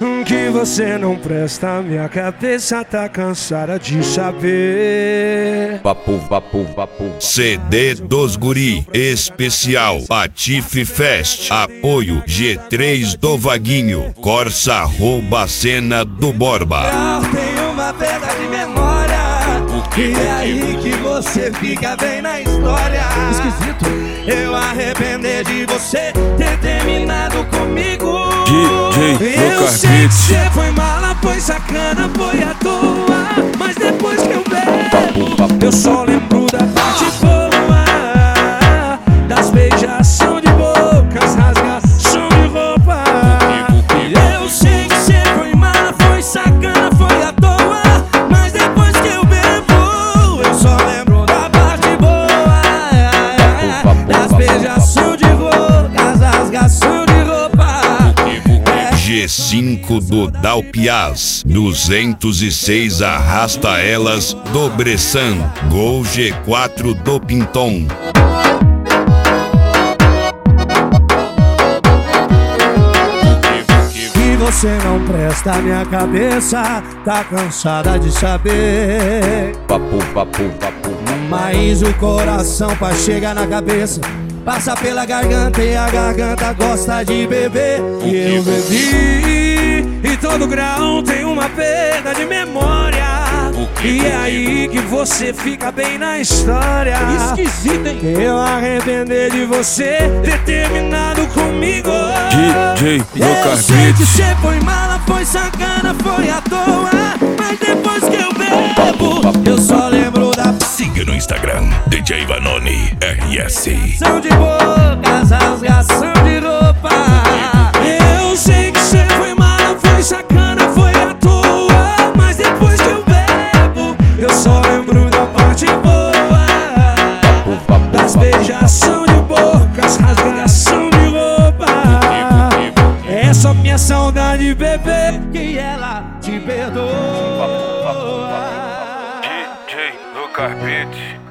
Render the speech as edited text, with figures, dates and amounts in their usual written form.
que você não presta, minha cabeça tá cansada de saber. Vapo, vapo, vapo. CD dos Guri, especial Patife Fest, apoio G3 do Vaguinho, Corsa rouba a cena do Borba. Tem uma perda de memória, e é aí que você fica bem na história. Esquisito. Eu arrepender de você ter terminado comigo. DJ Eu sei que você foi mala, foi sacana, foi à toa, mas depois que eu bebo, eu só lembro da parte boa, das beijação de bocas, rasgação de roupa. Eu sei que você foi mala, foi sacana, foi à toa, mas depois que eu bebo, eu só lembro da parte boa, das beijação de bocas, rasgação de roupa. G5 do Dalpiaz, 206 arrasta elas do Bressan, Gol G4 do Pinton. Que você não presta, minha cabeça tá cansada de saber. Vapo, vapo, vapo. Mas o coração pra chegar na cabeça passa pela garganta e a garganta gosta de beber. E eu bebi, e todo grão tem uma perda de memória. E é aí que você fica bem na história. Esquisito, hein? Eu arrepender de você ter terminado comigo. DJ Eu sei que você foi mala, foi sacana, foi à toa, mas depois que eu bebo, eu só lembro da Siga no Instagram, DJ Vanoni RS. São de bocas, rasgação de roupa. Eu sei que você foi mala, foi sacana, foi à toa, mas depois que eu bebo, eu só lembro da parte boa, das beijação de bocas, rasgação de roupa. É só minha saudade, bebê, que ela te perdoa. DJ no carpete.